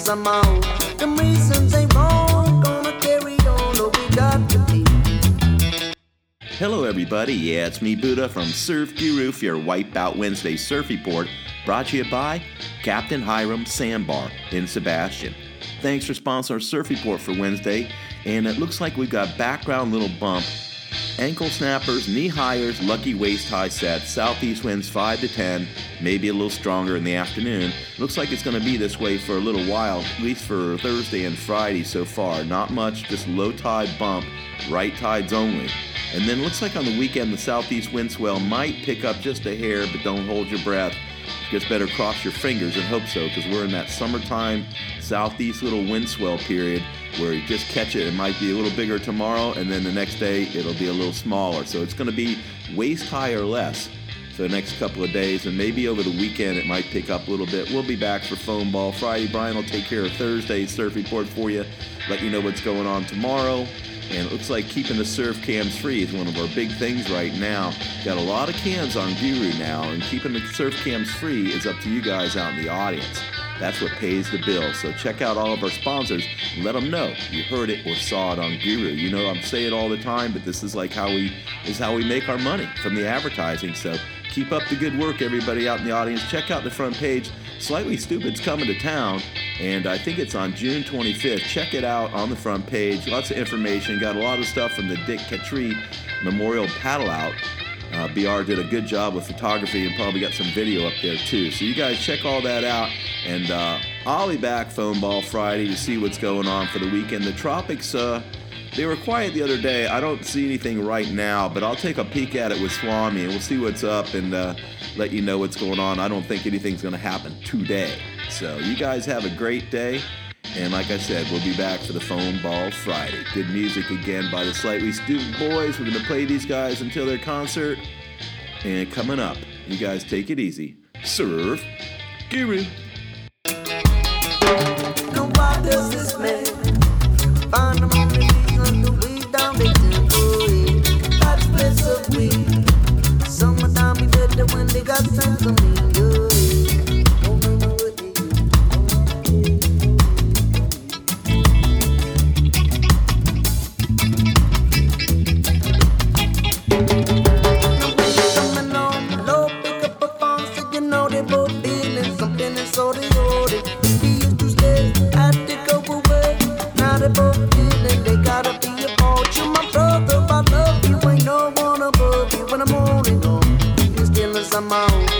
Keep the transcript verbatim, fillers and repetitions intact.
as I'm out. The reasons ain't wrong, gonna carry on, oh, we got to be. Hello everybody, yeah, it's me Buddha from Surf Guru for your Wipeout Wednesday Surf Report, brought to you by Captain Hiram Sandbar in Sebastian. Thanks for sponsoring our Surf Report for Wednesday, and it looks like we've got background little bump, ankle snappers, knee highers, lucky waist high sets, southeast winds five to ten, maybe a little stronger in the afternoon. Looks like it's going to be this way for a little while, at least for Thursday and Friday so far. Not much, just low tide bump, right tides only. And then looks like on the weekend the southeast wind swell might pick up just a hair, but don't hold your breath. Just better cross your fingers and hope so, because we're in that summertime southeast little wind swell period where you just catch it. It might be a little bigger tomorrow, and then the next day it'll be a little smaller. So it's going to be waist high or less for the next couple of days, and maybe over the weekend it might pick up a little bit. We'll be back for Foam Ball Friday. Brian will take care of Thursday's surf report for you, let you know what's going on tomorrow. And it looks like keeping the surf cams free is one of our big things right now. Got a lot of cams on Guru now, and keeping the surf cams free is up to you guys out in the audience. That's what pays the bill. So check out all of our sponsors and let them know you heard it or saw it on Guru. You know, I'm saying it all the time, but this is like how we is how we make our money from the advertising. So keep up the good work, everybody out in the audience. Check out the front page. Slightly Stupid's coming to town, and I think it's on June twenty-fifth. Check it out on the front page. Lots of information. Got a lot of stuff from the Dick Catree Memorial Paddle Out. Uh, B R did a good job with photography and probably got some video up there too. So you guys check all that out, and uh, I'll be back Foam Ball Friday to see what's going on for the weekend. The tropics, uh, they were quiet the other day. I don't see anything right now, but I'll take a peek at it with Swami and we'll see what's up and uh, let you know what's going on. I don't think anything's going to happen today. So you guys have a great day. And like I said, we'll be back for the Foam Ball Friday. Good music again by the Slightly Stupid Boys. We're going to play these guys until their concert. And coming up, you guys take it easy. Surf Guru. Now why does this man find them on the knees on the way down the tempo? That's place of weed. Summertime be better when they got sense of me. I'm out.